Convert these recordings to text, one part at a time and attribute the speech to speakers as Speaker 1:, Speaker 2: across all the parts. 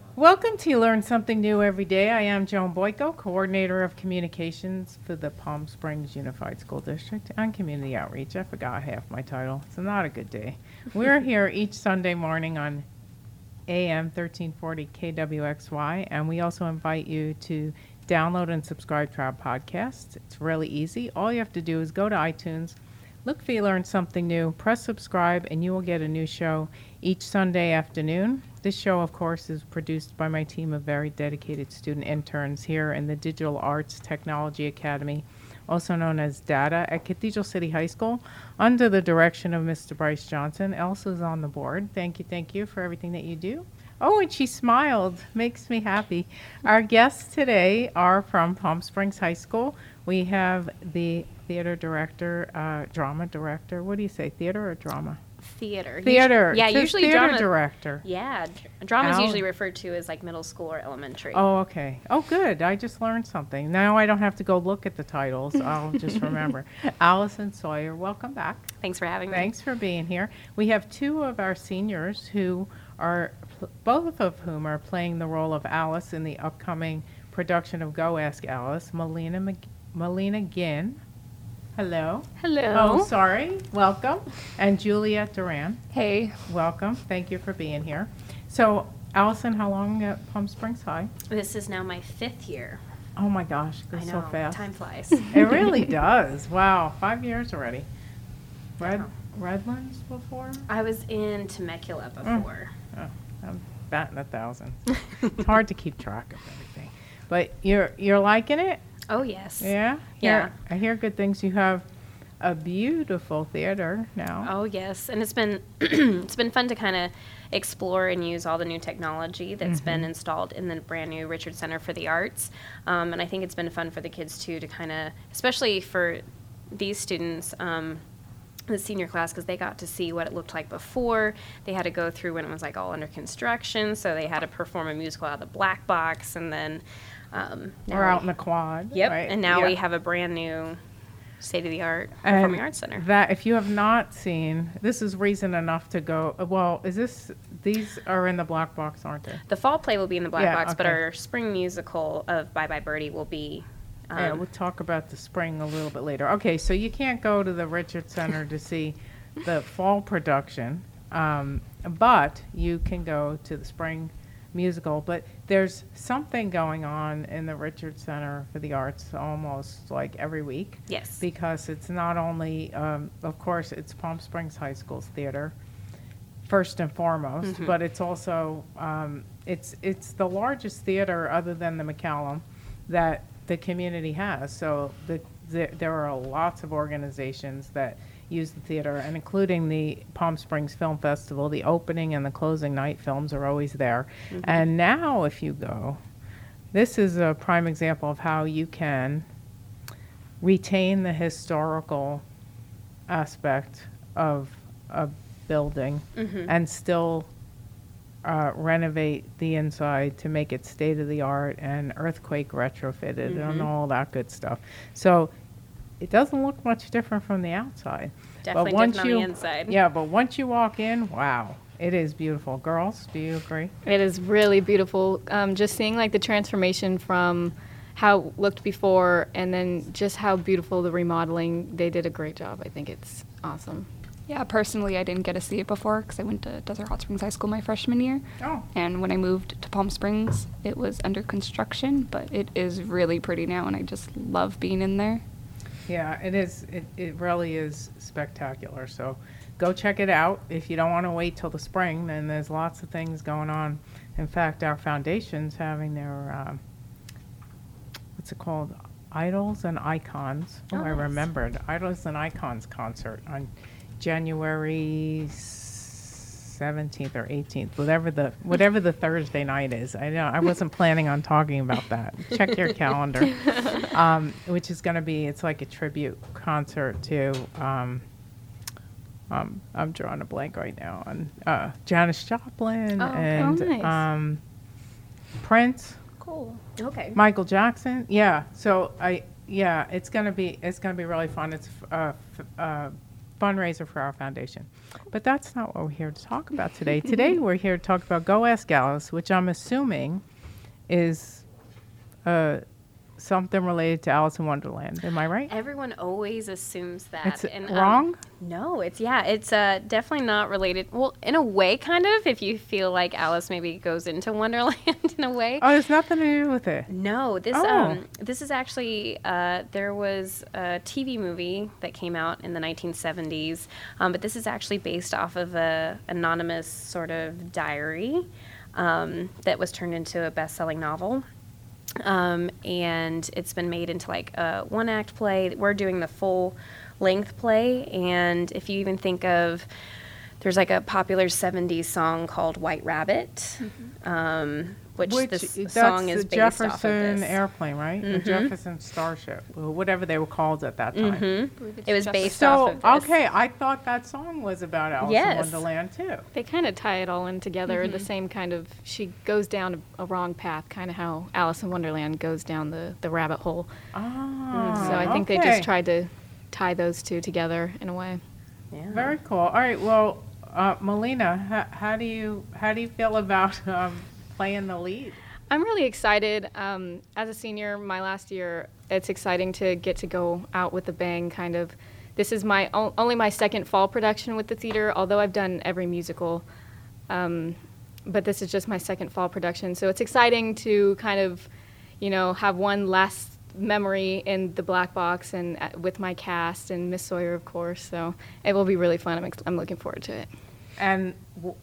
Speaker 1: Welcome to Learn Something New Every Day. I am Joan Boyko, Coordinator of Communications for the Palm Springs Unified School District and Community Outreach. I forgot half my title. It's not a good day. We're here each Sunday morning on AM 1340 KWXY, and we also invite you to download and subscribe to our podcast. It's really easy. All you have to do is go to iTunes, look for Learn Something New, press subscribe, and you will get a new show each Sunday afternoon. This show, of course, is produced by my team of very dedicated student interns here in the Digital Arts Technology Academy, also known as DATA, at Cathedral City High School, under the direction of Mr. Bryce Johnson. Elsa's on the board. Thank you for everything that you do. Oh, and she smiled. Makes me happy. Our guests today are from Palm Springs High School. We have the theater director, drama director. What do you say, theater or drama?
Speaker 2: Theater.
Speaker 1: Theater.
Speaker 2: Yeah,
Speaker 1: Just
Speaker 2: usually
Speaker 1: theater
Speaker 2: drama.
Speaker 1: Director.
Speaker 2: Yeah, drama is
Speaker 1: Al-
Speaker 2: usually referred to as like middle school or elementary.
Speaker 1: Oh, okay. Oh, good. I just learned something. Now I don't have to go look at the titles. I'll just remember. Allison Sawyer, welcome back.
Speaker 2: Thanks for having me.
Speaker 1: Thanks for being here. We have two of our seniors who are, both of whom are playing the role of Alice in the upcoming production of Go Ask Alice. Melina Ginn. Hello.
Speaker 3: Hello.
Speaker 1: Oh, sorry. Welcome. And Juliet Duran.
Speaker 3: Hey.
Speaker 1: Welcome. Thank you for being here. So, Allison, how long at Palm Springs High?
Speaker 2: This is now my 5th year.
Speaker 1: Oh my gosh,
Speaker 2: I
Speaker 1: goes
Speaker 2: know,
Speaker 1: so fast.
Speaker 2: time flies.
Speaker 1: It really does. Wow, 5 years already. Redlands before?
Speaker 2: I was in Temecula before.
Speaker 1: Oh, I'm batting 1,000. It's hard to keep track of everything. But you're liking it?
Speaker 2: Oh, yes.
Speaker 1: Yeah?
Speaker 2: Yeah.
Speaker 1: I hear good things. You have a beautiful theater now.
Speaker 2: Oh, yes. And it's been it's been fun to kind of explore and use all the new technology that's been installed in the brand new Richard Center for the Arts. And I think it's been fun for the kids, too, to kind of, especially for these students, the senior class, because they got to see what it looked like before. They had to go through when it was like all under construction, so they had to perform a musical out of the black box, and then
Speaker 1: We're out in the quad.
Speaker 2: Yep,
Speaker 1: right?
Speaker 2: and now
Speaker 1: Yeah.
Speaker 2: we have a brand new state-of-the-art performing arts center.
Speaker 1: That, if you have not seen, this is reason enough to go. Well, these are in the black box, aren't they?
Speaker 2: The fall play will be in the black
Speaker 1: Yeah,
Speaker 2: box, but
Speaker 1: okay.
Speaker 2: our spring musical of Bye Bye Birdie will be.
Speaker 1: Yeah, we'll talk about the spring a little bit later. Okay, so you can't go to the Richard Center to see the fall production, but you can go to the spring musical. But there's something going on in the Richard Center for the Arts almost like every week.
Speaker 2: Yes.
Speaker 1: Because it's not only, of course, it's Palm Springs High School's theater, first and foremost, but it's also, it's the largest theater other than the McCallum that the community has. So there are lots of organizations that use the theater, and including the Palm Springs Film Festival. The opening and the closing night films are always there. And now if you go, this is a prime example of how you can retain the historical aspect of a building and still renovate the inside to make it state-of-the-art and earthquake retrofitted and all that good stuff. So it doesn't look much different from the outside.
Speaker 2: Definitely different on the inside.
Speaker 1: Yeah, but once you walk in, wow, it is beautiful. Girls, do you agree?
Speaker 3: It is really beautiful. Just seeing like the transformation from how it looked before and then just how beautiful the remodeling. They did a great job. I think it's awesome.
Speaker 4: Yeah, personally, I didn't get to see it before because I went to Desert Hot Springs High School my freshman year.
Speaker 1: Oh.
Speaker 4: And when I moved to Palm Springs, it was under construction, but it is really pretty now, and I just love being in there.
Speaker 1: Yeah, it is. It really is spectacular. So go check it out. If you don't want to wait till the spring, then there's lots of things going on. In fact, our foundation's having their, what's it called? Idols and Icons. Oh, I
Speaker 2: nice.
Speaker 1: remembered. Idols and Icons concert on January 17th or 18th, whatever the Thursday night is. I know I wasn't planning on talking about that. Check your calendar. Which is going to be, it's like a tribute concert to, I'm drawing a blank right now on Janis Joplin and
Speaker 3: nice.
Speaker 1: Prince,
Speaker 2: Cool. Okay.
Speaker 1: Michael Jackson. Yeah. So it's going to be really fun. It's fundraiser for our foundation. But that's not what we're here to talk about today. Today we're here to talk about Go Ask Alice, which I'm assuming is something related to Alice in Wonderland. Am I right?
Speaker 2: Everyone always assumes that.
Speaker 1: It's wrong?
Speaker 2: No, it's definitely not related. Well, in a way, kind of, if you feel like Alice maybe goes into Wonderland in a way.
Speaker 1: Oh, there's nothing to do with it.
Speaker 2: No, this is actually there was a TV movie that came out in the 1970s, but this is actually based off of a anonymous sort of diary that was turned into a best-selling novel. And it's been made into like a one-act play. We're doing the full-length play, and if you even think of, there's like a popular 70s song called White Rabbit, which this song is
Speaker 1: the
Speaker 2: based off of
Speaker 1: Jefferson
Speaker 2: this.
Speaker 1: airplane, right? The Jefferson Starship, or whatever they were called at that time.
Speaker 2: It was based off
Speaker 1: So,
Speaker 2: of this.
Speaker 1: okay, I thought that song was about Alice in
Speaker 2: Yes.
Speaker 1: Wonderland, too.
Speaker 3: They kind of tie it all in together. The same kind of, she goes down a wrong path, kind of how Alice in Wonderland goes down the rabbit hole.
Speaker 1: Oh,
Speaker 3: So I think they
Speaker 1: okay.
Speaker 3: just tried to tie those two together in a way.
Speaker 2: Yeah.
Speaker 1: Very cool. All right, well, Melina, how do you feel about playing the lead?
Speaker 3: I'm really excited. As a senior, my last year, it's exciting to get to go out with a bang, kind of. This is my only my second fall production with the theater, although I've done every musical. But this is just my second fall production. So it's exciting to kind of, have one last memory in the black box and with my cast and Miss Sawyer, of course. So it will be really fun. I'm looking forward to it.
Speaker 1: And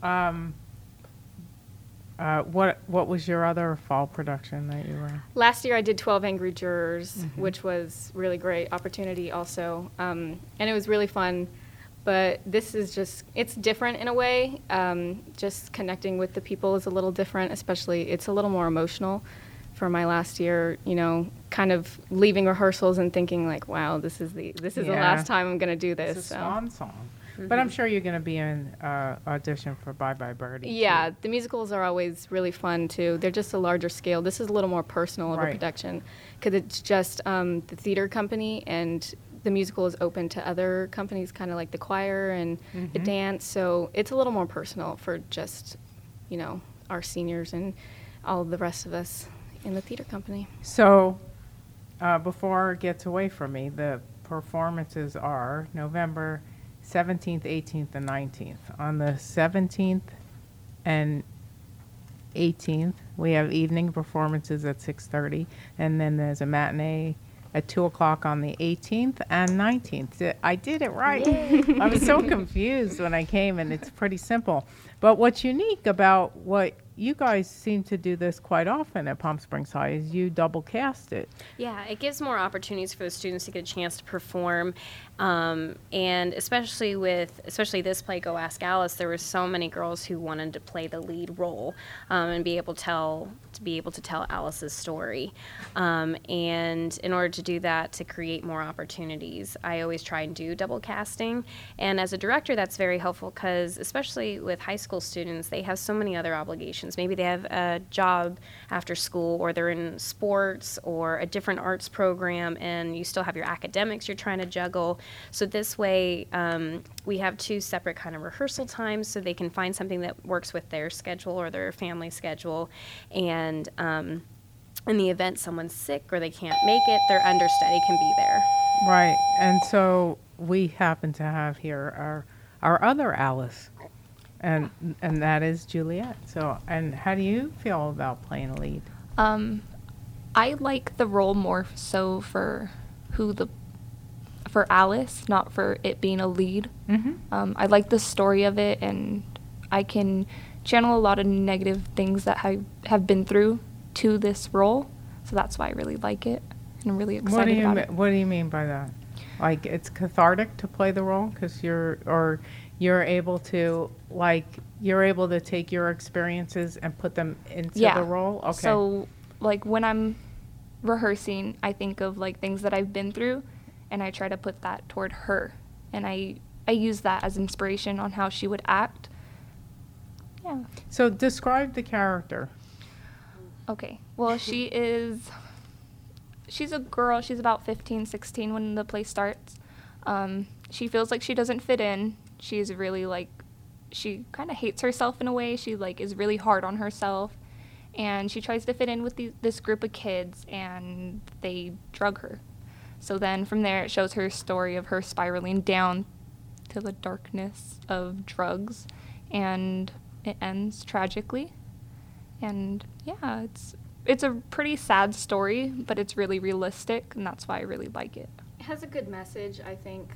Speaker 1: what was your other fall production that you were in?
Speaker 3: Last year I did 12 Angry Jurors, which was really great opportunity also. And it was really fun. But this is it's different in a way. Just connecting with the people is a little different, especially it's a little more emotional for my last year, kind of leaving rehearsals and thinking like, wow, this is the last time I'm going to do this.
Speaker 1: It's a swan song. But I'm sure you're going to be in audition for Bye Bye Birdie.
Speaker 3: Yeah,
Speaker 1: too.
Speaker 3: the musicals are always really fun too. They're just a larger scale. This is a little more personal of a
Speaker 1: Right.
Speaker 3: production because it's just the theater company, and the musical is open to other companies, kind of like the choir and the dance. So it's a little more personal for just, our seniors and all the rest of us in the theater company.
Speaker 1: So before it gets away from me, the performances are November 17th, 18th, and 19th. On the 17th and 18th, we have evening performances at 6:30, and then there's a matinee at 2 o'clock on the 18th and 19th. I did it right. I was so confused when I came, and it's pretty simple. But what's unique about what you guys seem to do this quite often at Palm Springs High is you double cast it.
Speaker 2: Yeah, it gives more opportunities for the students to get a chance to perform, and especially this play, Go Ask Alice, there were so many girls who wanted to play the lead role and be able to tell Alice's story. And in order to do that, to create more opportunities, I always try and do double casting. And as a director, that's very helpful because, especially with high school students, they have so many other obligations. Maybe they have a job after school, or they're in sports or a different arts program, and you still have your academics you're trying to juggle. So this way, we have two separate kind of rehearsal times so they can find something that works with their schedule or their family schedule. And in the event someone's sick or they can't make it, their understudy can be there.
Speaker 1: Right. And so we happen to have here our other Alice, and that is Juliet. So, and how do you feel about playing a lead?
Speaker 4: I like the role more so for Alice, not for it being a lead. I like the story of it, and I can channel a lot of negative things that I have been through to this role. So that's why I really like it, and I'm really excited about it.
Speaker 1: What do you mean by that? Like it's cathartic to play the role because you're able to take your experiences and put them into the role? Okay.
Speaker 4: So, like, when I'm rehearsing, I think of, like, things that I've been through, and I try to put that toward her. And I use that as inspiration on how she would act. Yeah.
Speaker 1: So describe the character.
Speaker 4: Okay. Well, she's a girl. She's about 15, 16 when the play starts. she feels like she doesn't fit in. She's really like, she kind of hates herself in a way. She like is really hard on herself, and she tries to fit in with this group of kids, and they drug her. So then from there, it shows her story of her spiraling down to the darkness of drugs, and it ends tragically. And yeah, it's a pretty sad story, but it's really realistic, and that's why I really like it.
Speaker 3: It has a good message, I think.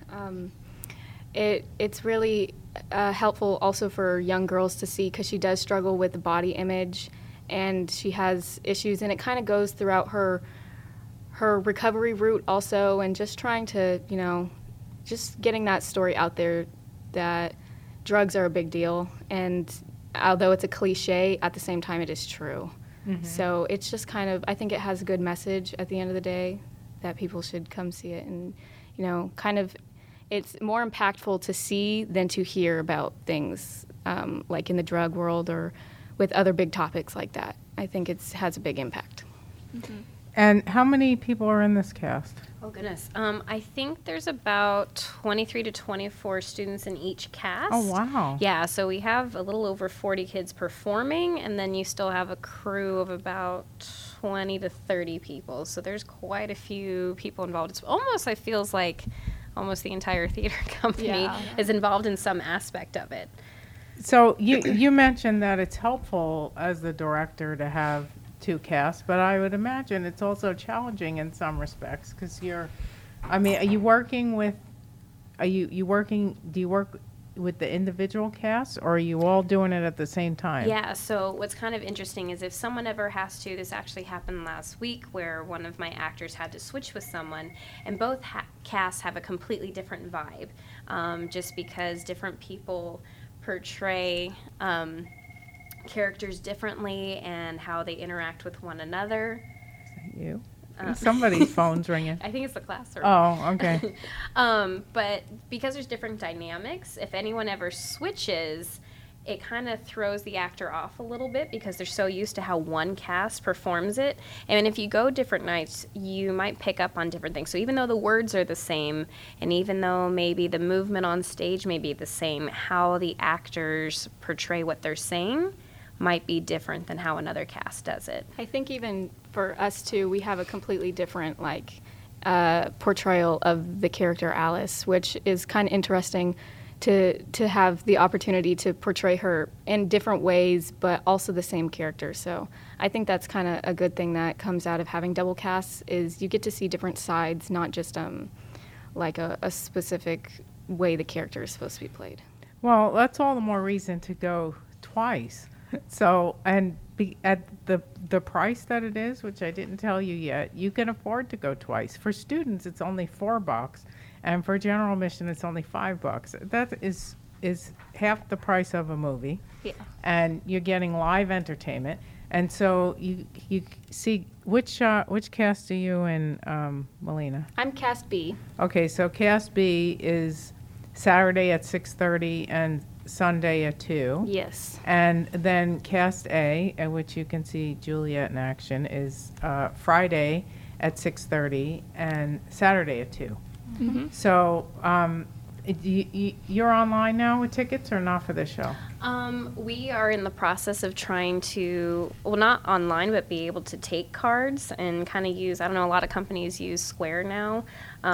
Speaker 3: It's really helpful also for young girls to see, because she does struggle with the body image, and she has issues, and it kind of goes throughout her recovery route also, and just trying to, just getting that story out there that drugs are a big deal, and although it's a cliche, at the same time it is true. Mm-hmm. So it's just kind of, I think it has a good message at the end of the day that people should come see it, and kind of, it's more impactful to see than to hear about things like in the drug world or with other big topics like that. I think it has a big impact.
Speaker 4: Mm-hmm.
Speaker 1: And how many people are in this cast?
Speaker 2: Oh, goodness. I think there's about 23 to 24 students in each cast.
Speaker 1: Oh, wow.
Speaker 2: Yeah, so we have a little over 40 kids performing, and then you still have a crew of about 20 to 30 people. So there's quite a few people involved. It's almost, it feels like almost the entire theater company is involved in some aspect of it.
Speaker 1: So you mentioned that it's helpful as the director to have two casts, but I would imagine it's also challenging in some respects, because do you work with the individual casts, or are you all doing it at the same time?
Speaker 2: Yeah, so what's kind of interesting is if someone ever has to, this actually happened last week where one of my actors had to switch with someone, and both casts have a completely different vibe, just because different people portray characters differently and how they interact with one another.
Speaker 1: Is that you? Somebody's phone's ringing.
Speaker 2: I think it's the classroom.
Speaker 1: Oh, okay.
Speaker 2: But because there's different dynamics, if anyone ever switches, it kind of throws the actor off a little bit because they're so used to how one cast performs it. And if you go different nights, you might pick up on different things. So even though the words are the same, and even though maybe the movement on stage may be the same, how the actors portray what they're saying might be different than how another cast does it.
Speaker 3: I think even for us too, we have a completely different portrayal of the character Alice, which is kind of interesting to have the opportunity to portray her in different ways, but also the same character. So I think that's kind of a good thing that comes out of having double casts, is you get to see different sides, not just like a specific way the character is supposed to be played.
Speaker 1: Well, that's all the more reason to go twice. So, and at the price that it is, which I didn't tell you yet, you can afford to go twice. For students, it's only $4, and for general admission, it's only $5. That is half the price of a movie.
Speaker 4: Yeah.
Speaker 1: And you're getting live entertainment. And so you see, which cast are you in, Melina?
Speaker 3: I'm cast B.
Speaker 1: Okay, so cast B is Saturday at 6:30 and Sunday at 2.
Speaker 3: Yes.
Speaker 1: And then cast A, at which you can see Juliet in action, is Friday at 6:30 and Saturday at 2.
Speaker 4: Mm-hmm.
Speaker 1: So you're online now with tickets, or not for this show?
Speaker 2: We are in the process of trying to, well, not online, but be able to take cards and kind of use, I don't know, a lot of companies use Square now.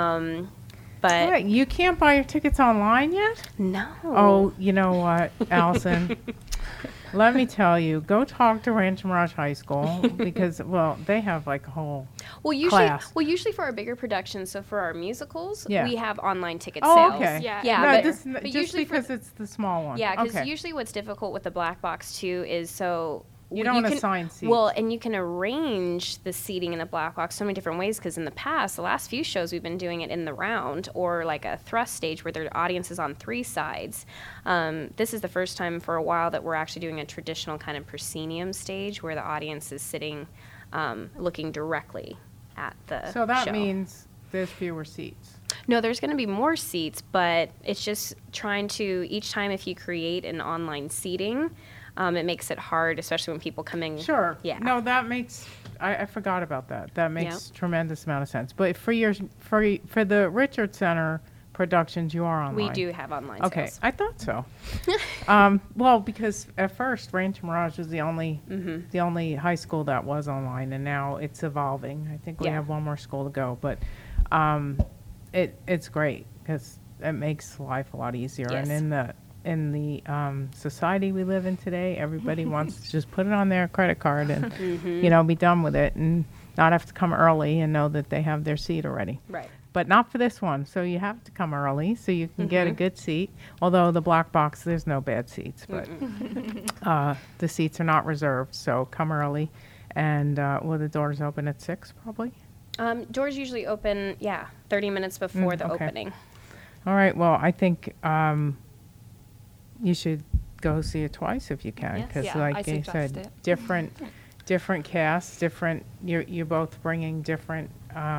Speaker 2: But
Speaker 1: Wait, you can't buy your tickets online yet?
Speaker 2: no.
Speaker 1: Oh, you know what, Allison? Let me tell you, go talk to Rancho Mirage High School, because, well, they have like a whole class.
Speaker 2: Usually for our bigger productions, so for our musicals,
Speaker 1: Yeah.
Speaker 2: we have online ticket
Speaker 1: Oh,
Speaker 2: sales.
Speaker 1: okay.
Speaker 2: Yeah,
Speaker 1: No,
Speaker 2: but
Speaker 1: just
Speaker 2: usually
Speaker 1: because it's the small one.
Speaker 2: Yeah, because
Speaker 1: Okay.
Speaker 2: usually what's difficult with the black box too is so
Speaker 1: You don't
Speaker 2: can
Speaker 1: assign seats.
Speaker 2: Well, and you can arrange the seating in the black box so many different ways, because in the past, the last few shows, we've been doing it in the round or like a thrust stage where the audience is on 3 sides. This is the first time for a while that we're actually doing a traditional kind of proscenium stage where the audience is sitting looking directly at the
Speaker 1: So that
Speaker 2: show.
Speaker 1: means there's fewer seats.
Speaker 2: No, there's going to be more seats, but it's just trying to, each time if you create an online seating, it makes it hard, especially when people come in.
Speaker 1: Sure.
Speaker 2: Yeah.
Speaker 1: No, that makes, I forgot about that. That makes tremendous amount of sense. But for the Richard Center productions you are online.
Speaker 2: We do have online
Speaker 1: Okay,
Speaker 2: sales.
Speaker 1: I thought so. Well, because at first Rancho Mirage was the only high school that was online, and now it's evolving. I think we
Speaker 2: Yeah.
Speaker 1: have one more school to go, but it's great because it makes life a lot easier.
Speaker 2: Yes.
Speaker 1: And in the society we live in today, everybody wants to just put it on their credit card and be done with it, and not have to come early and know that they have their seat already.
Speaker 2: Right.
Speaker 1: But not for this one. So you have to come early so you can get a good seat. Although the black box, there's no bad seats, but the seats are not reserved. So come early. And will the doors open at 6 probably?
Speaker 2: Doors usually open, 30 minutes before the
Speaker 1: okay.
Speaker 2: opening.
Speaker 1: All right. Well, I think you should go see it twice if you can.
Speaker 2: Yes.
Speaker 1: Because
Speaker 4: Yeah, I
Speaker 1: like you
Speaker 4: suggest
Speaker 1: said,
Speaker 4: it.
Speaker 1: different casts, you're both bringing different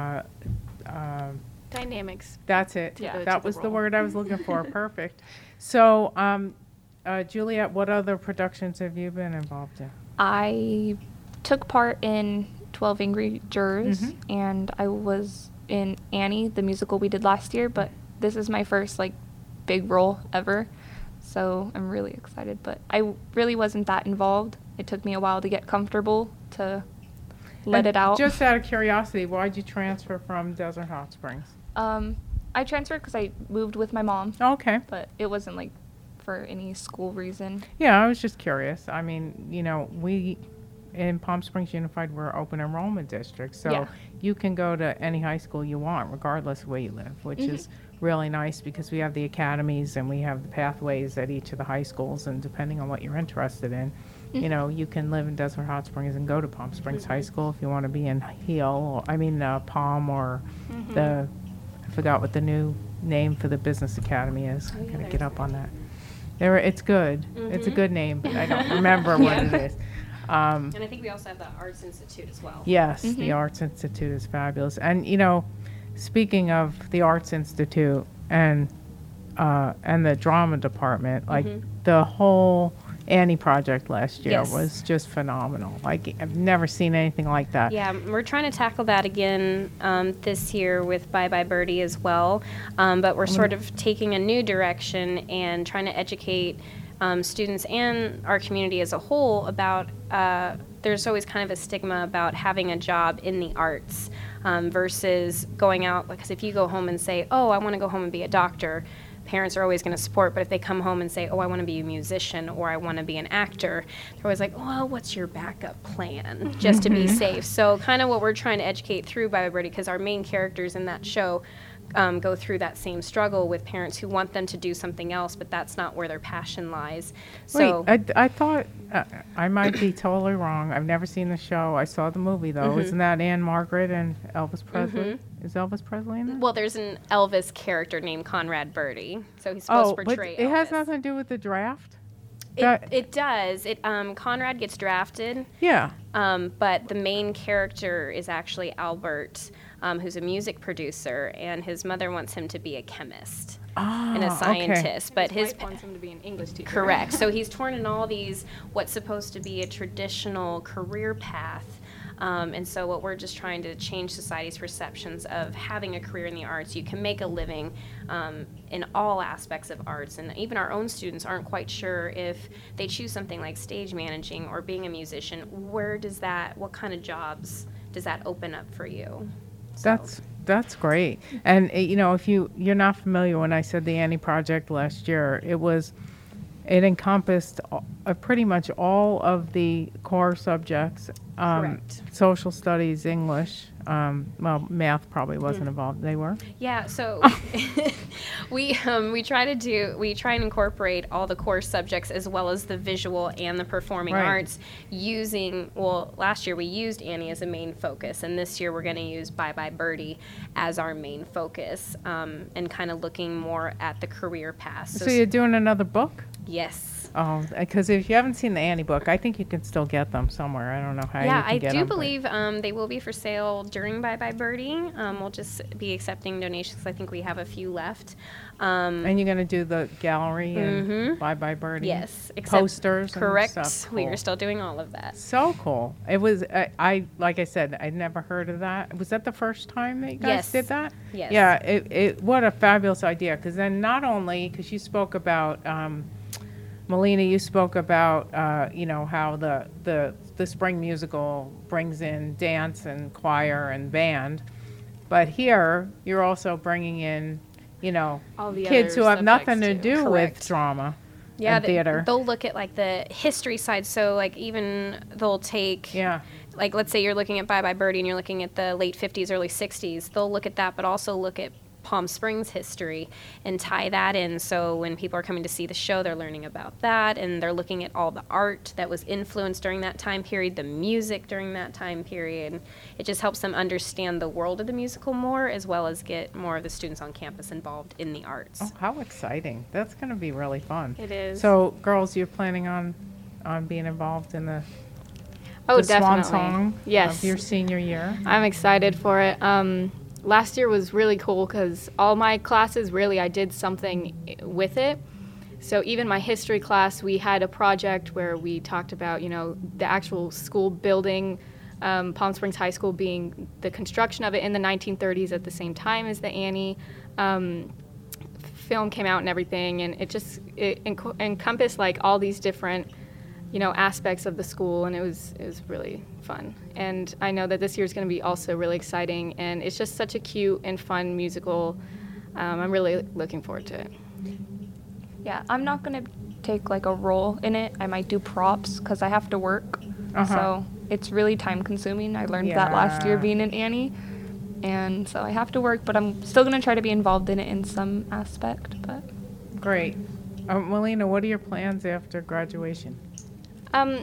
Speaker 3: Dynamics.
Speaker 1: That's it.
Speaker 3: Yeah.
Speaker 1: That
Speaker 3: To the
Speaker 1: was the
Speaker 3: role.
Speaker 1: word I was looking for. Perfect. So, Juliet, what other productions have you been involved in?
Speaker 4: I took part in 12 Angry Jurors,
Speaker 1: Mm-hmm.
Speaker 4: and I was in Annie, the musical we did last year, but this is my first big role ever. So I'm really excited, but I really wasn't that involved. It took me a while to get comfortable to let
Speaker 1: And
Speaker 4: it out.
Speaker 1: Just out of curiosity, why'd you transfer from Desert Hot Springs?
Speaker 4: I transferred because I moved with my mom,
Speaker 1: Okay.
Speaker 4: but it wasn't for any school reason.
Speaker 1: Yeah, I was just curious. I mean, we in Palm Springs Unified, we're open enrollment district, so
Speaker 4: Yeah.
Speaker 1: you can go to any high school you want, regardless of where you live, which is really nice because we have the academies and we have the pathways at each of the high schools, and depending on what you're interested in, you can live in Desert Hot Springs and go to Palm Springs High School if you want to be in Palm or I forgot what the new name for the business academy is.
Speaker 2: Oh, yeah,
Speaker 1: Gotta
Speaker 2: there's
Speaker 1: get up on that. It's good. It's a good name, but I don't remember what it is.
Speaker 2: And I think we also have the Arts Institute as well.
Speaker 1: Yes, the Arts Institute is fabulous. And speaking of the Arts Institute and the drama department, the whole Annie project last year
Speaker 2: Yes.
Speaker 1: was just phenomenal. I've never seen anything like that.
Speaker 2: Yeah, we're trying to tackle that again this year with Bye Bye Birdie as well. But we're sort of taking a new direction and trying to educate students and our community as a whole about there's always kind of a stigma about having a job in the arts versus going out, because if you go home and say, oh, I want to go home and be a doctor, parents are always going to support. But if they come home and say, oh, I want to be a musician or I want to be an actor, they're always like, well, what's your backup plan just to be safe? So kind of what we're trying to educate through Bye Bye Birdie, because our main characters in that show go through that same struggle with parents who want them to do something else, but that's not where their passion lies. So
Speaker 1: Wait, I thought, I might be totally wrong. I've never seen the show. I saw the movie, though. Isn't that Anne Margaret and Elvis Presley? Is Elvis Presley in it?
Speaker 2: well, there's an Elvis character named Conrad Birdie, so he's supposed to
Speaker 1: but
Speaker 2: portray
Speaker 1: it has
Speaker 2: Elvis.
Speaker 1: nothing to do with the draft?
Speaker 2: It does. Conrad gets drafted,
Speaker 1: Yeah.
Speaker 2: but the main character is actually Albert, who's a music producer, and his mother wants him to be a chemist and a
Speaker 1: Okay.
Speaker 2: scientist. But his
Speaker 3: wife wants him to be an English teacher.
Speaker 2: correct. So he's torn in all these what's supposed to be a traditional career path. And so what we're just trying to change society's perceptions of having a career in the arts. You can make a living in all aspects of arts. And even our own students aren't quite sure if they choose something like stage managing or being a musician, what kind of jobs does that open up for you? So-
Speaker 1: That's great. And if you're not familiar, when I said the Annie Project last year, it encompassed pretty much all of the core subjects.
Speaker 2: Correct.
Speaker 1: Social studies, English. Math probably wasn't involved. They were.
Speaker 2: Yeah, so we try and incorporate all the core subjects as well as the visual and the performing
Speaker 1: Right.
Speaker 2: arts last year we used Annie as a main focus, and this year we're going to use Bye Bye Birdie as our main focus, and kind of looking more at the career path.
Speaker 1: So you're doing another book?
Speaker 2: Yes.
Speaker 1: Oh, because if you haven't seen the Annie book, I think you can still get them somewhere. I don't know how you
Speaker 2: Yeah,
Speaker 1: can
Speaker 2: I
Speaker 1: get
Speaker 2: do
Speaker 1: them.
Speaker 2: believe they will be for sale during Bye Bye Birdie. We'll just be accepting donations. I think we have a few left.
Speaker 1: And you're going to do the gallery and Bye Bye Birdie?
Speaker 2: Yes, except
Speaker 1: posters
Speaker 2: correct.
Speaker 1: and stuff.
Speaker 2: We
Speaker 1: Cool.
Speaker 2: are still doing all of that.
Speaker 1: So cool. It was, I like I said, I'd never heard of that. Was that the first time that you guys
Speaker 2: Yes.
Speaker 1: did that?
Speaker 2: Yes.
Speaker 1: Yeah, what a fabulous idea. Because then not only, because you spoke about, Melina, you spoke about, you know, how the spring musical brings in dance and choir and band. But here, you're also bringing in, you know,
Speaker 3: All the
Speaker 1: kids
Speaker 3: other
Speaker 1: who have nothing to
Speaker 3: subjects, too.
Speaker 1: do
Speaker 2: Correct.
Speaker 1: with drama
Speaker 2: Yeah,
Speaker 1: and theater.
Speaker 2: they'll look at like the history side. So like even they'll take
Speaker 1: Yeah.
Speaker 2: like let's say you're looking at Bye Bye Birdie and you're looking at the late 50s, early 60s. They'll look at that, but also look at Palm Springs history and tie that in. So when people are coming to see the show, they're learning about that, and they're looking at all the art that was influenced during that time period, the music during that time period. It just helps them understand the world of the musical more, as well as get more of the students on campus involved in the arts.
Speaker 1: Oh, how exciting. That's going to be really fun.
Speaker 3: It is.
Speaker 1: So, girls, you're planning on being involved in the
Speaker 3: Oh,
Speaker 1: Swan
Speaker 3: definitely.
Speaker 1: Song
Speaker 3: Yes.
Speaker 1: of your senior year?
Speaker 3: I'm excited for it. Last year was really cool because all my classes, really, I did something with it. So even my history class, we had a project where we talked about, you know, the actual school building, Palm Springs High School being the construction of it in the 1930s at the same time as the Annie. Film came out and everything, and it encompassed like all these different, you know, aspects of the school, and it was really fun. And I know that this year is going to be also really exciting, and it's just such a cute and fun musical. I'm really looking forward to it.
Speaker 4: Yeah, I'm not going to take like a role in it. I might do props because I have to work.
Speaker 1: Uh-huh.
Speaker 4: So it's really time consuming. I learned that last year
Speaker 1: Yeah.
Speaker 4: being an Annie. And so I have to work, but I'm still going to try to be involved in it in some aspect. But
Speaker 1: Great. Melina, what are your plans after graduation?
Speaker 3: I'm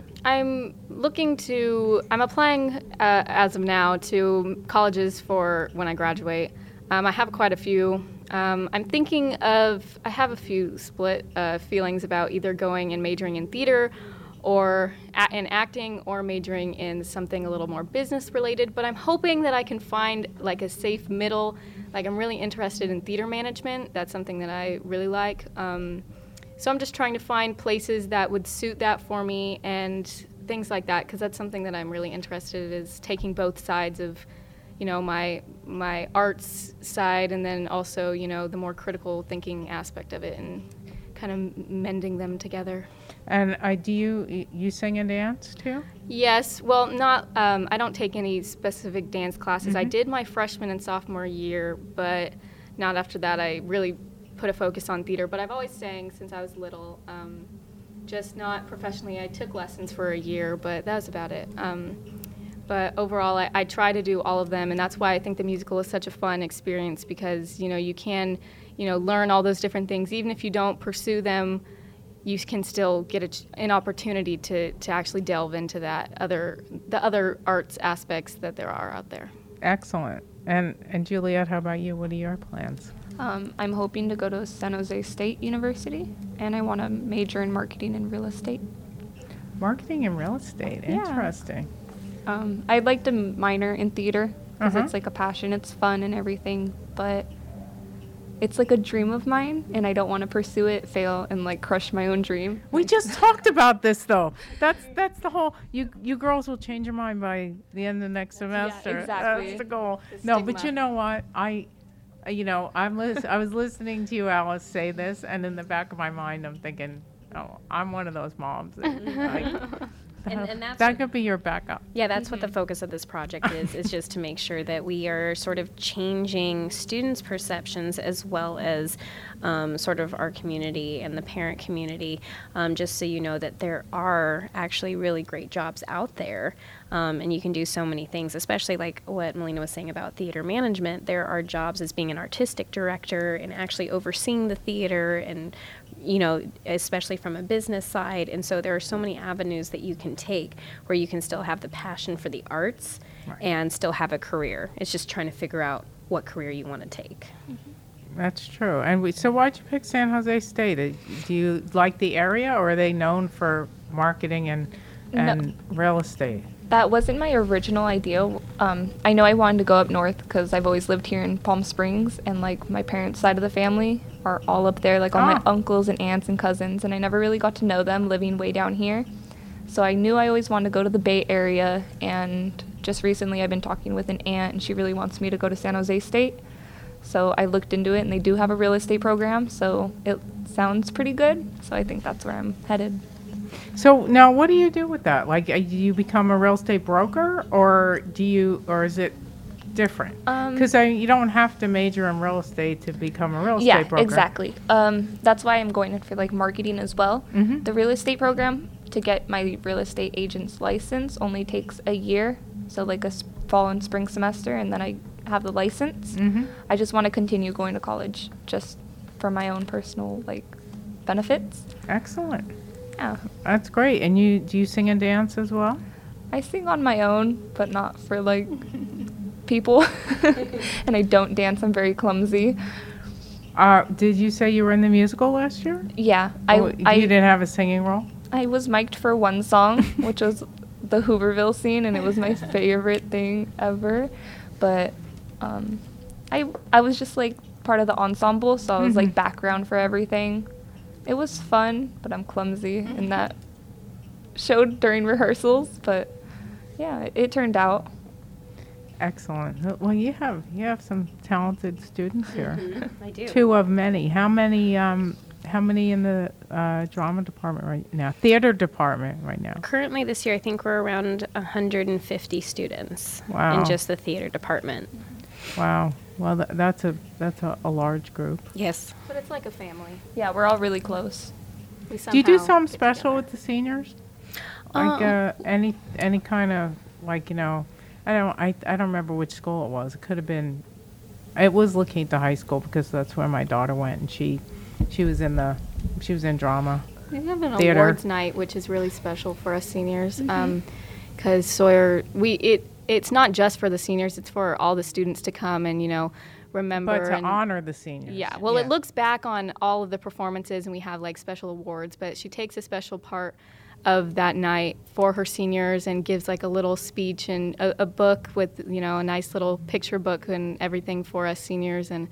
Speaker 3: applying as of now to colleges for when I graduate. I have quite a few. I have a few split feelings about either going and majoring in theater or in acting, or majoring in something a little more business related, but I'm hoping that I can find like a safe middle. Like I'm really interested in theater management. That's something that I really like. So I'm just trying to find places that would suit that for me and things like that, because that's something that I'm really interested in, is taking both sides of, you know, my arts side and then also, you know, the more critical thinking aspect of it and kind of mending them together.
Speaker 1: And do you sing and dance too?
Speaker 3: Yes, well, not. I don't take any specific dance classes. I did my freshman and sophomore year, but not after that. I really put a focus on theater. But I've always sang since I was little, just not professionally. I took lessons for a year, but that was about it. But overall, I try to do all of them, and that's why I think the musical is such a fun experience, because, you know, you can, you know, learn all those different things. Even if you don't pursue them, you can still get an opportunity to actually delve into the other arts aspects that there are out there.
Speaker 1: Excellent. And Juliet, how about you? What are your plans?
Speaker 4: I'm hoping to go to San Jose State University, and I want to major in marketing and real estate.
Speaker 1: Marketing and real estate.
Speaker 4: Yeah.
Speaker 1: Interesting.
Speaker 4: I'd like to minor in theater because
Speaker 1: Uh-huh.
Speaker 4: it's like a passion. It's fun and everything, but it's like a dream of mine, and I don't want to pursue it, fail, and like crush my own dream.
Speaker 1: We just talked about this though. That's the whole. You girls will change your mind by the end of the next semester.
Speaker 4: exactly.
Speaker 1: That's the goal.
Speaker 3: The
Speaker 1: No, but
Speaker 3: stigma.
Speaker 1: you know what? I was listening to you, Alice, say this, and in the back of my mind, I'm thinking, oh, I'm one of those moms.
Speaker 2: And that's
Speaker 1: that could be your backup.
Speaker 2: Yeah, that's what the focus of this project is just to make sure that we are sort of changing students' perceptions as well as sort of our community and the parent community, just so you know that there are actually really great jobs out there, and you can do so many things, especially like what Melina was saying about theater management. There are jobs as being an artistic director and actually overseeing the theater, and you know, especially from a business side. And so there are so many avenues that you can take where you can still have the passion for the arts
Speaker 1: Right.
Speaker 2: and still have a career. It's just trying to figure out what career you want to take.
Speaker 1: That's true. And so why'd you pick San Jose State? Do you like the area, or are they known for marketing and real estate?
Speaker 4: That wasn't my original idea. I know I wanted to go up north because I've always lived here in Palm Springs, and like my parents' side of the family are all up there, like all my uncles and aunts and cousins, and I never really got to know them living way down here. So I knew I always wanted to go to the Bay Area, and just recently I've been talking with an aunt, and she really wants me to go to San Jose State. So I looked into it, and they do have a real estate program, so it sounds pretty good. So I think that's where I'm headed.
Speaker 1: So now, what do you do with that? Like, do you become a real estate broker, or is it different? Because you don't have to major in real estate to become a real estate broker.
Speaker 4: Yeah, exactly. That's why I'm going in for like marketing as well.
Speaker 1: Mm-hmm.
Speaker 4: The real estate program to get my real estate agent's license only takes a year, so like a fall and spring semester, and then I have the license.
Speaker 1: Mm-hmm.
Speaker 4: I just want to continue going to college just for my own personal like benefits.
Speaker 1: Excellent.
Speaker 4: Yeah.
Speaker 1: That's great. And do you sing and dance as well?
Speaker 4: I sing on my own, but not for like people. And I don't dance. I'm very clumsy.
Speaker 1: Did you say you were in the musical last year?
Speaker 4: Yeah.
Speaker 1: You didn't have a singing role?
Speaker 4: I was mic'd for one song, which was the Hooverville scene, and it was my favorite thing ever. But I was just like part of the ensemble, so I was like background for everything. It was fun, but I'm clumsy, and that showed during rehearsals. But yeah, it turned out.
Speaker 1: Excellent. Well, you have some talented students here.
Speaker 2: I do.
Speaker 1: 2 of many. How many in the drama department right now? Theater department right now?
Speaker 2: Currently this year, I think we're around 150 students
Speaker 1: Wow.
Speaker 2: in just the theater department.
Speaker 1: Wow. Well, that's a large group.
Speaker 2: Yes.
Speaker 3: But it's like a family.
Speaker 4: Yeah, we're all really close.
Speaker 3: We
Speaker 1: Do you do
Speaker 3: somehow
Speaker 1: something
Speaker 3: get
Speaker 1: special
Speaker 3: together.
Speaker 1: with the seniors? Like any kind of like I don't remember which school it was. It could have been. It was La Quinta High School because that's where my daughter went, and she was in drama.
Speaker 3: We have an
Speaker 1: theater.
Speaker 3: awards night, which is really special for us seniors, because Sawyer, it's not just for the seniors; it's for all the students to come and remember.
Speaker 1: But to
Speaker 3: and
Speaker 1: honor the seniors.
Speaker 3: Yeah, well, it looks back on all of the performances, and we have like special awards. But she takes a special part of that night for her seniors and gives like a little speech and a book with a nice little picture book and everything for us seniors. And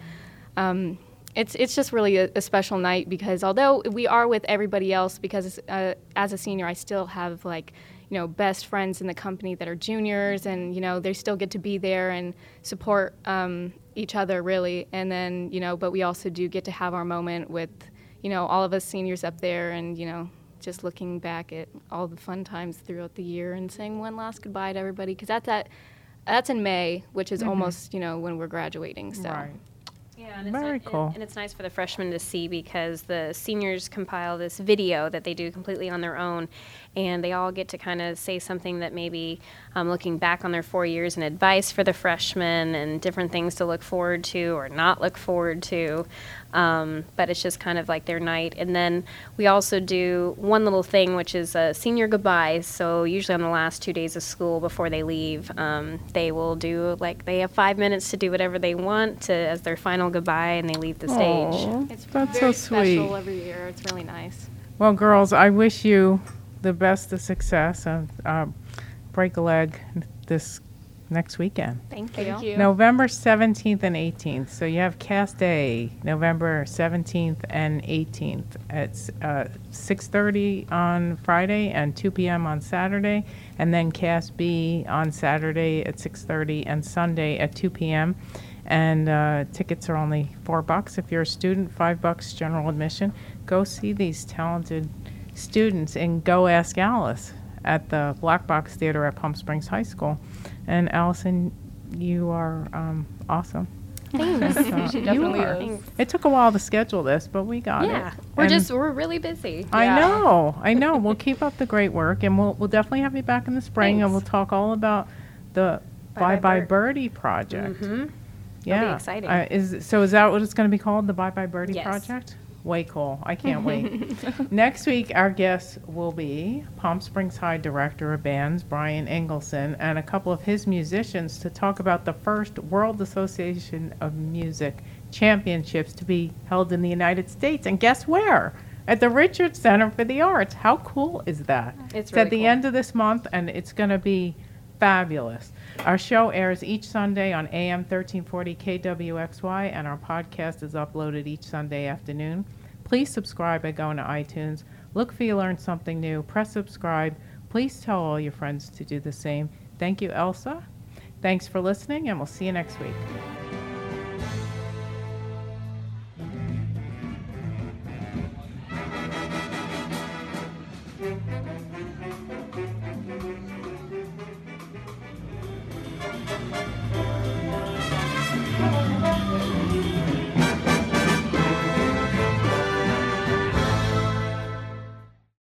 Speaker 3: it's just really a special night because although we are with everybody else, because as a senior I still have like best friends in the company that are juniors, and they still get to be there and support each other really. And then but we also do get to have our moment with all of us seniors up there, and just looking back at all the fun times throughout the year and saying one last goodbye to everybody, because that's in May, which is almost when we're graduating. So.
Speaker 1: Right.
Speaker 2: Yeah, and
Speaker 1: Very cool.
Speaker 2: And it's nice for the freshmen to see because the seniors compile this video that they do completely on their own, and they all get to kind of say something that maybe looking back on their 4 years and advice for the freshmen and different things to look forward to or not look forward to. But it's just kind of like their night. And then we also do one little thing, which is a senior goodbye. So usually on the last 2 days of school before they leave, they will do they have 5 minutes to do whatever they want as their final goodbye, and they leave the stage.
Speaker 1: Aw,
Speaker 3: It's
Speaker 1: that's
Speaker 3: very
Speaker 1: so sweet.
Speaker 3: special every year. It's really nice.
Speaker 1: Well, girls, I wish you the best of success and break a leg this next weekend.
Speaker 3: Thank you.
Speaker 4: Thank you.
Speaker 1: November 17th and 18th. So you have Cast A, November 17th and 18th. It's 6:30 on Friday and 2 p.m. on Saturday. And then Cast B on Saturday at 6:30 and Sunday at 2 p.m. And tickets are only $4 if you're a student, $5 general admission. Go see these talented students and go ask Alice at the Black Box Theater at Palm Springs High School. And Allison, you are awesome.
Speaker 2: Thanks.
Speaker 4: She
Speaker 1: You
Speaker 4: definitely
Speaker 1: are.
Speaker 4: is.
Speaker 1: It took a while to schedule this, but we got
Speaker 2: Yeah,
Speaker 1: it.
Speaker 2: we're
Speaker 1: And
Speaker 2: really busy.
Speaker 1: I
Speaker 4: Yeah.
Speaker 1: know. We'll keep up the great work, and we'll definitely have you back in the spring, and we'll
Speaker 2: Thanks.
Speaker 1: talk all about the
Speaker 2: Bye
Speaker 1: Bye
Speaker 2: Bye
Speaker 1: Bye Birdie project.
Speaker 2: Mm-hmm.
Speaker 1: Yeah,
Speaker 2: That'll be exciting.
Speaker 1: Is that what it's going to be called, the Bye Bye Birdie
Speaker 2: Yes.
Speaker 1: project? Way cool. I can't wait. Next week, our guest will be Palm Springs High Director of Bands, Brian Engelson, and a couple of his musicians to talk about the first World Association of Music Championships to be held in the United States. And guess where? At the Richards Center for the Arts. How cool is that?
Speaker 2: It's
Speaker 1: at
Speaker 2: really
Speaker 1: the
Speaker 2: cool.
Speaker 1: end of this month, and it's going to be fabulous. Our show airs each Sunday on AM 1340 KWXY, and our podcast is uploaded each Sunday afternoon. Please subscribe by going to iTunes. Look for You Learn Something New. Press subscribe. Please tell all your friends to do the same. Thank you, Elsa. Thanks for listening, and we'll see you next week.